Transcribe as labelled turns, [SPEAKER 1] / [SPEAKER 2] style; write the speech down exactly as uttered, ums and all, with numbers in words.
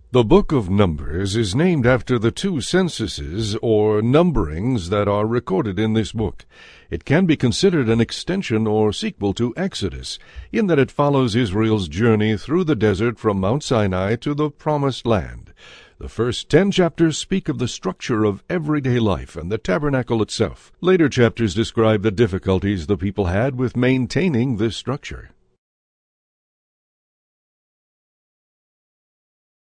[SPEAKER 1] The book of Numbers is named after the two censuses or numberings that are recorded in this book. It can be considered an extension or sequel to Exodus, in that it follows Israel's journey through the desert from Mount Sinai to the Promised Land. The first ten chapters speak of the structure of everyday life and the tabernacle itself. Later chapters describe the difficulties the people had with maintaining this structure.